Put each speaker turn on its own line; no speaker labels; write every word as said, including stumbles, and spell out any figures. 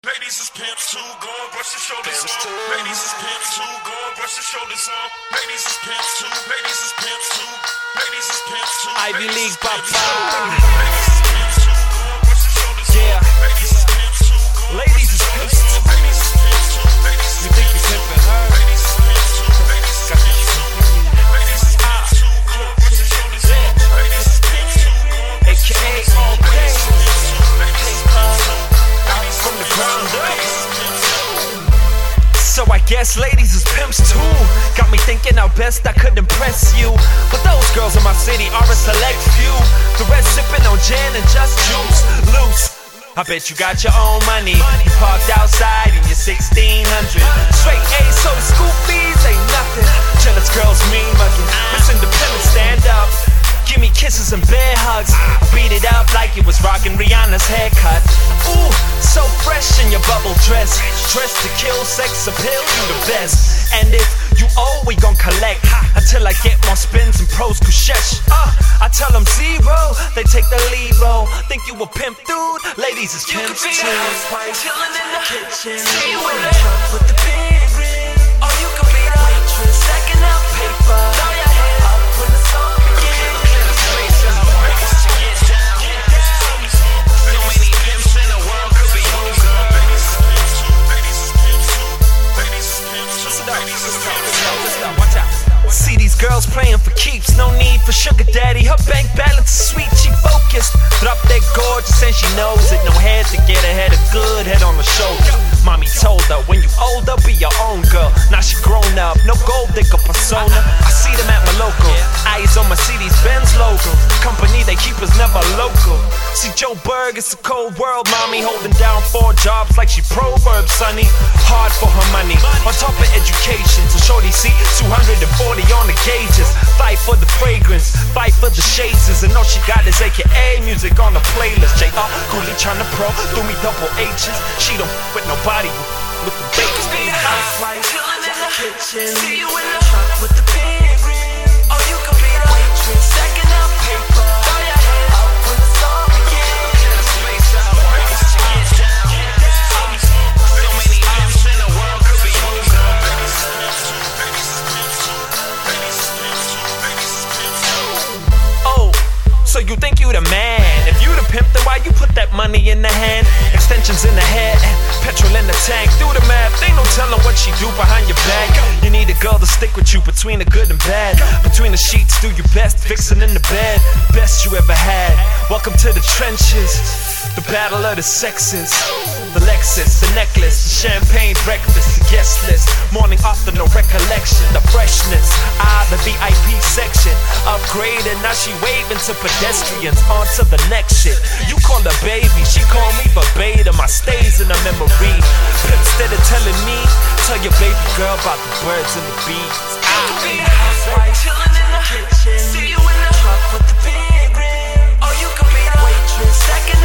Ladies is pimps too, go and brush your shoulders on. Ladies is pimps too, go and brush your shoulders on. Ladies is pimps too, ladies is pimps too. Ladies is pimps too.
Ivy League, papa.
Ladies is pimps too, go and brush your shoulders on.
Yeah.
Ladies is pimps too, go and
Ladies is pimps too.
Ladies is pimps too, ladies is
You think you pimping her?
Ladies is pimps too, ladies is pimps too. Ladies is pimps too, go and brush your shoulders on. Ladies is pimps too, go and brush your shoulders on.
A K A all day.
Ladies is pimps too, ladies is pimps too.
From the ground up. So I guess ladies is pimps too. Got me thinking how best I could impress you. But those girls in my city are a select few. The rest sipping on gin and just juice. Loose. I bet you got your own money. You parked outside in your sixteen hundred. Straight A, so the school fees ain't nothing. Jealous girls mean mugging. Miss Independent, stand up. Give me kisses and bear hugs. Beat it up like it was rockin' Rihanna's haircut. Ooh, so fresh in your bubble dress. Dressed to kill, sex appeal, you the best. And if you owe, we gon' collect until I get more spins and pros kushesh. Uh, I tell them zero, they take the lead role. Think you a pimp dude? Ladies is pimps too.
You could be a housewife, chillin' in the kitchen, see you in the truck with the big rim. Or you could be a waitress, stacking out paper. Throw your head up when the song begins.
See these girls playing for keeps, no need for sugar daddy. Her bank balance is sweet, she focused. Drop that gorgeous and she knows it. No head to get ahead, a good head on the shoulder. Mommy told her, when you older, be your own girl. Now she grown up, no gold digger persona. I see them at my local, eyes on Mercedes Benz logo. Company they keep is never local. See Joe Berg, it's a cold world. Mommy holding down four jobs like she proverb, sonny. Hard for her money, on top of education. So shorty see two hundred forty on the gauges. Fight for the fragrance, fight for the shades. And all she got is A K A music on the playlist. J R Cooley tryna pro, do me double H's. She don't f with nobody with the
You
bakers.
could be a housewife, chillin' in the kitchen, see you in the truck with the big rim. Or you could be a waitress, stacking out paper. Throw your head up when the song begins. Space out, ways to get down. So many pimps in the world, could be you.
Oh, so you think you the man? If you the pimp, then why you put that money in the hand? Extensions in the head, petrol in the tank. Do the math, ain't no telling what she do behind your back. You need a girl to stick with you between the good and bad. Between the sheets, do your best, fixing in the bed. Best you ever had. Welcome to the trenches, the battle of the sexes. The Lexus, the necklace, the champagne breakfast, the guest list. Morning after, no recollection, the freshness. Ah, the V I P section. Upgraded, now she waving to pedestrians. On to the next shit. You call her baby, she call me verbatim. I stays in her memory. Pimp instead of telling me, tell your baby girl about the birds and the bees.
You could be a housewife, chillin' in the kitchen, see you in the truck with the big rim. Or you could be a waitress, stacking